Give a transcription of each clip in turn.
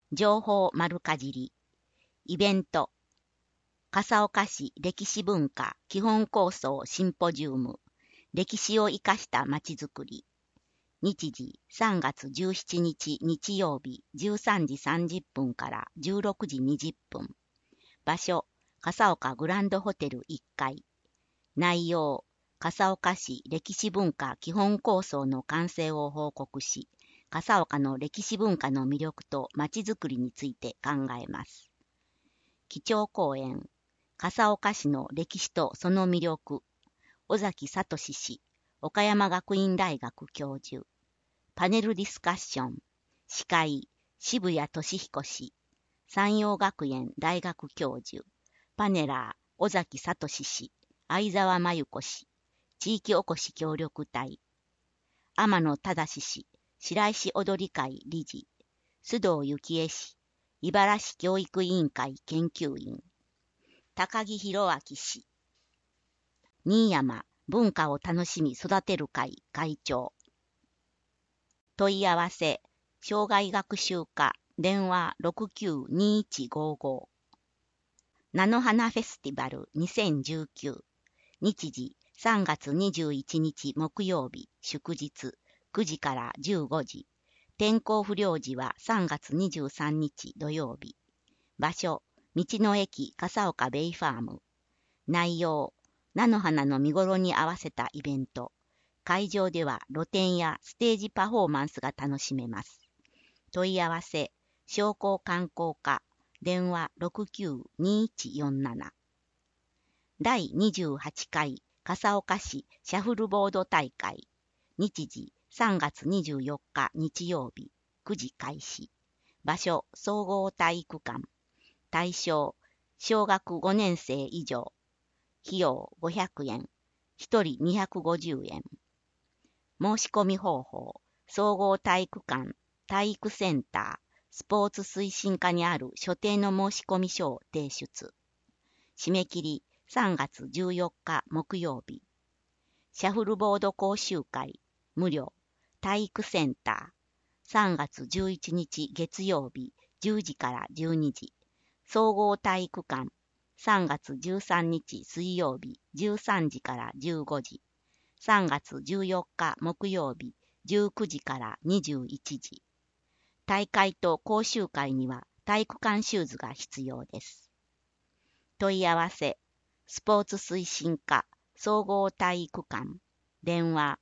情報丸かじり。イベント。笠岡市歴史文化基本構想シンポジウム。歴史を生かしたまちづくり。日時3月17日日曜日13時30分から16時20分。場所、笠岡グランドホテル1階。内容、笠岡市歴史文化基本構想の完成を報告し、笠岡の歴史文化の魅力とまちづくりについて考えます。基調講演、笠岡市の歴史とその魅力、尾崎聡氏、岡山学院大学教授。パネルディスカッション、司会、渋谷俊彦氏、山陽学園大学教授。パネラー、尾崎聡氏、相沢真由子氏、地域おこし協力隊。天野忠氏、白石踊り会理事。須藤幸恵氏、茨城教育委員会研究員。高木弘明氏。新山、文化を楽しみ育てる会会長。問い合わせ、障害学習課、電話692155。菜の花フェスティバル2019。日時3月21日木曜日、祝日、9時から15時。天候不良時は3月23日土曜日。場所、道の駅笠岡ベイファーム。内容、菜の花の見頃に合わせたイベント。会場では露店やステージパフォーマンスが楽しめます。問い合わせ、商工観光課、電話692147。第28回笠岡市シャフルボード大会。日時3月24日日曜日、9時開始。場所、総合体育館。対象、小学5年生以上。費用500円。1人250円。申し込み方法、総合体育館、体育センター、スポーツ推進課にある所定の申し込み書を提出。締め切り3月14日木曜日。シャフルボード講習会、無料、体育センター、3月11日月曜日、10時から12時。総合体育館、3月13日水曜日、13時から15時。3月14日木曜日、19時から21時。大会と講習会には体育館シューズが必要です。問い合わせ、スポーツ推進課、総合体育館、電話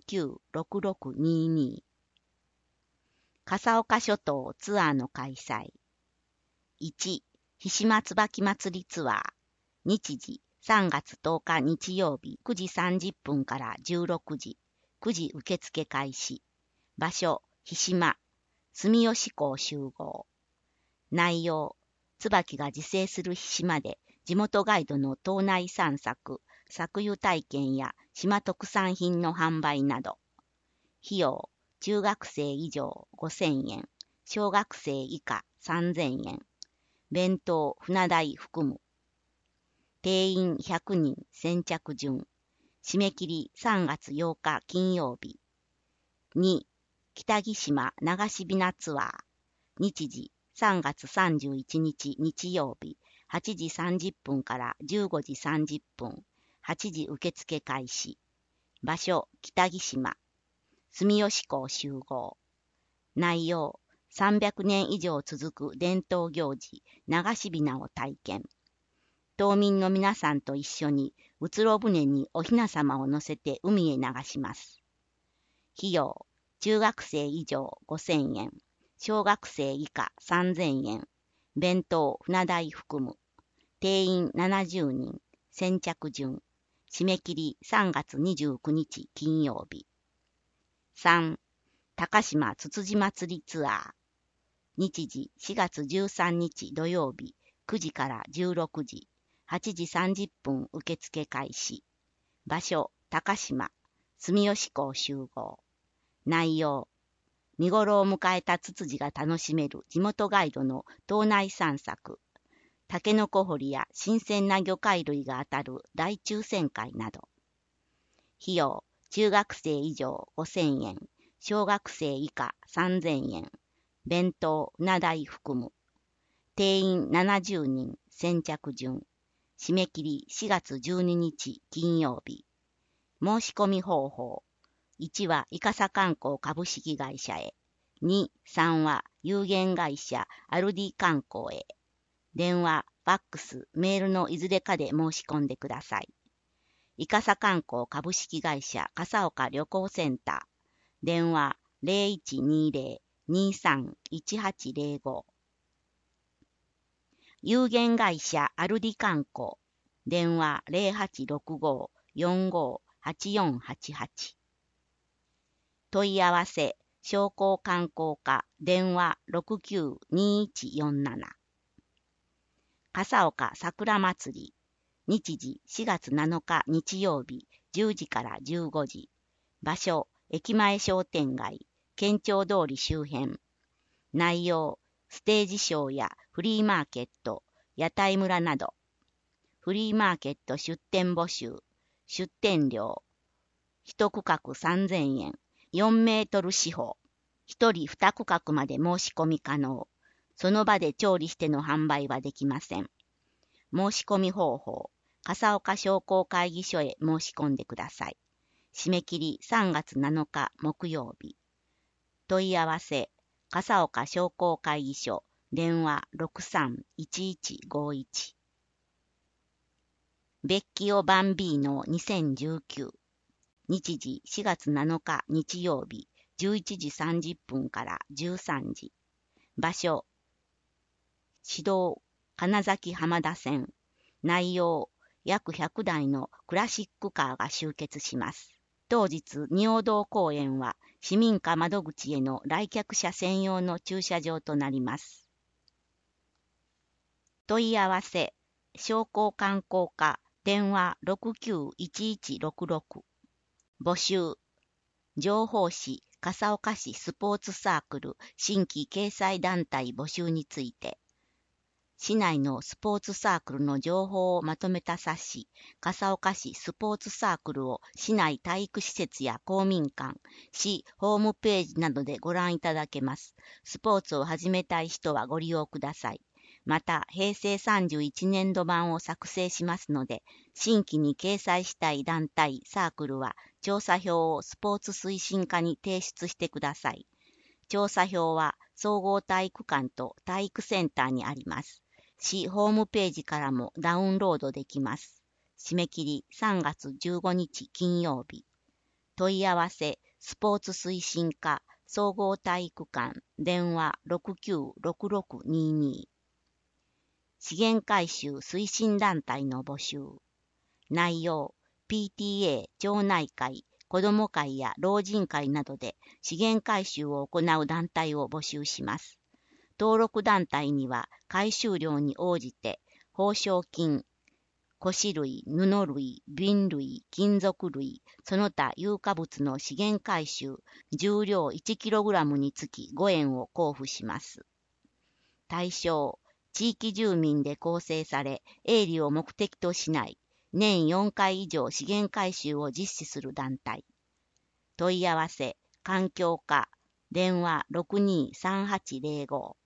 696622。笠岡諸島ツアーの開催。1、ひしまつばき祭りツアー。日時、3月10日日曜日9時30分から16時。9時受付開始。場所、ひしま。住吉港集合。内容、椿が自生するひしまで、地元ガイドの島内散策、搾油体験や島特産品の販売など。費用、中学生以上5000円、小学生以下3000円。弁当、船代含む。定員100人先着順。締め切り3月8日金曜日。2、北木島流しびなツアー。日時3月31日日曜日。8時30分から15時30分。8時受付開始。場所、北木島。住吉港集合。内容、300年以上続く伝統行事、流しびなを体験。島民の皆さんと一緒に、うつろ船にお雛様を乗せて海へ流します。費用、中学生以上5000円、小学生以下3000円。弁当、船代含む。定員70人、先着順。締め切り3月29日金曜日。3、高島つつじ祭りツアー。日時4月13日土曜日、9時から16時。8時30分受付開始。場所、高島、住吉港集合。内容、見頃を迎えたツツジが楽しめる地元ガイドの島内散策。タケノコ掘りや新鮮な魚介類が当たる大抽選会など。費用、中学生以上5000円、小学生以下3000円。 弁当7台含む。定員70人、先着順。締め切り4月12日金曜日。申し込み方法。1はイカサ観光株式会社へ。2、3は有限会社アルディ観光へ。電話、ファックス、メールのいずれかで申し込んでください。イカサ観光株式会社笠岡旅行センター。電話0120-231805。有限会社アルディ観光。電話0865-458488。問い合わせ、商工観光課。電話692147。笠岡桜祭り。日時4月7日日曜日10時から15時。場所、駅前商店街、県庁通り周辺。内容、ステージショーやフリーマーケット、屋台村など。フリーマーケット出店募集。出店料。1区画3000円。4メートル四方。1人2区画まで申し込み可能。その場で調理しての販売はできません。申し込み方法。笠岡商工会議所へ申し込んでください。締め切り3月7日木曜日。問い合わせ、笠岡商工会議所、電話631151。ベッキオバンビーノ2019。日時4月7日日曜日11時30分から13時。場所、市道金崎浜田線。内容、約100台のクラシックカーが集結します。当日、仁王堂公園は市民課窓口への来客者専用の駐車場となります。問い合わせ、商工観光課、電話691166。募集、情報誌、笠岡市スポーツサークル新規掲載団体募集について。市内のスポーツサークルの情報をまとめた冊子、笠岡市スポーツサークルを市内体育施設や公民館、市ホームページなどでご覧いただけます。スポーツを始めたい人はご利用ください。また、平成31年度版を作成しますので、新規に掲載したい団体、サークルは、調査票をスポーツ推進課に提出してください。調査票は、総合体育館と体育センターにあります。市ホームページからもダウンロードできます。締め切り3月15日金曜日。問い合わせ、スポーツ推進課、総合体育館、電話696622。資源回収推進団体の募集。内容、PTA、町内会、子ども会や老人会などで資源回収を行う団体を募集します。登録団体には回収量に応じて報奨金、古紙類、布類、瓶類、金属類、その他有価物の資源回収、重量 1kg につき5円を交付します。対象、地域住民で構成され、営利を目的としない、年4回以上資源回収を実施する団体。問い合わせ、環境課、電話623805。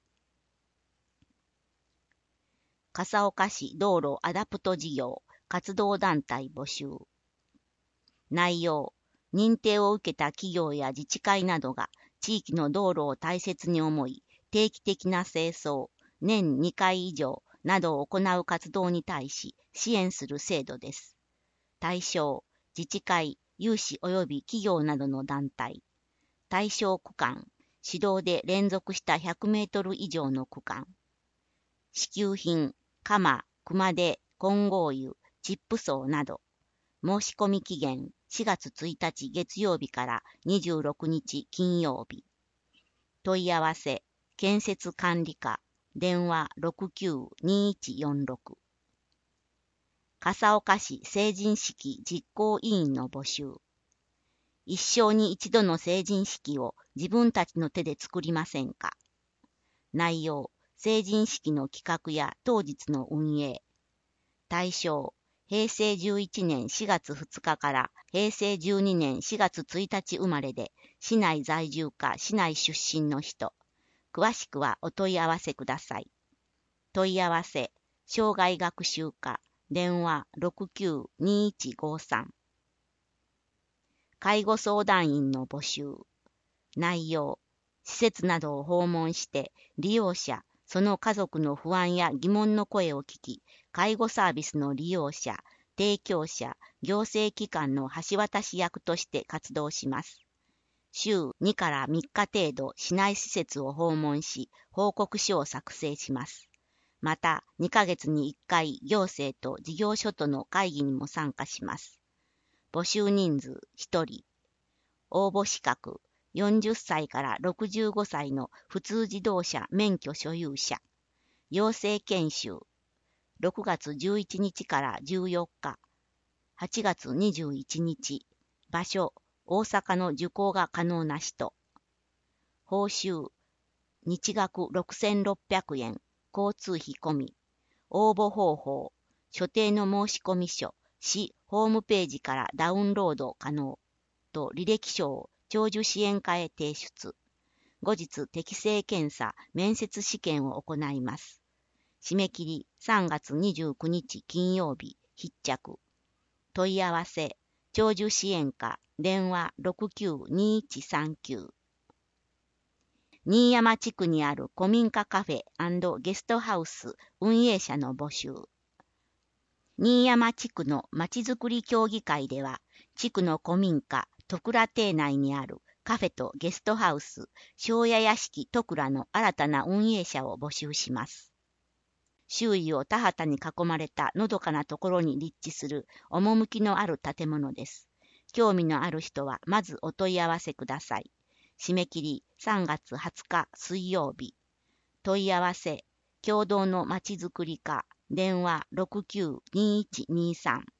笠岡市道路アダプト事業活動団体募集。内容、認定を受けた企業や自治会などが地域の道路を大切に思い、定期的な清掃、年2回以上などを行う活動に対し支援する制度です。対象、自治会、有志及び企業などの団体。対象区間、市道で連続した100メートル以上の区間。支給品、鎌、熊手、金剛油、チップ層など。申し込み期限4月1日月曜日から26日金曜日。問い合わせ、建設管理課、電話692146。笠岡市成人式実行委員の募集。一生に一度の成人式を自分たちの手で作りませんか。内容、成人式の企画や当日の運営。対象、平成11年4月2日から平成12年4月1日生まれで、市内在住か市内出身の人。 詳しくはお問い合わせください。問い合わせ、生涯学習課、電話692153。介護相談員の募集。内容、施設などを訪問して、利用者、その家族の不安や疑問の声を聞き、介護サービスの利用者、提供者、行政機関の橋渡し役として活動します。週2から3日程度、市内施設を訪問し、報告書を作成します。また、2ヶ月に1回、行政と事業所との会議にも参加します。募集人数1人。応募資格、40歳から65歳の普通自動車免許所有者。養成研修。6月11日から14日。8月21日。場所、大阪の受講が可能な人。報酬、日額6600円。交通費込み。応募方法、所定の申込書、市ホームページからダウンロード可能。と履歴書を長寿支援課へ提出。後日適性検査、面接試験を行います。締め切り3月29日金曜日、必着。問い合わせ、長寿支援課、電話692139。新山地区にある古民家カフェ&ゲストハウス運営者の募集。新山地区のまちづくり協議会では、地区の古民家、戸倉邸内にあるカフェとゲストハウス、庄屋屋敷戸倉の新たな運営者を募集します。周囲を田畑に囲まれたのどかなところに立地する趣のある建物です。興味のある人はまずお問い合わせください。締め切り3月20日水曜日。問い合わせ、共同のまちづくり課、電話692123。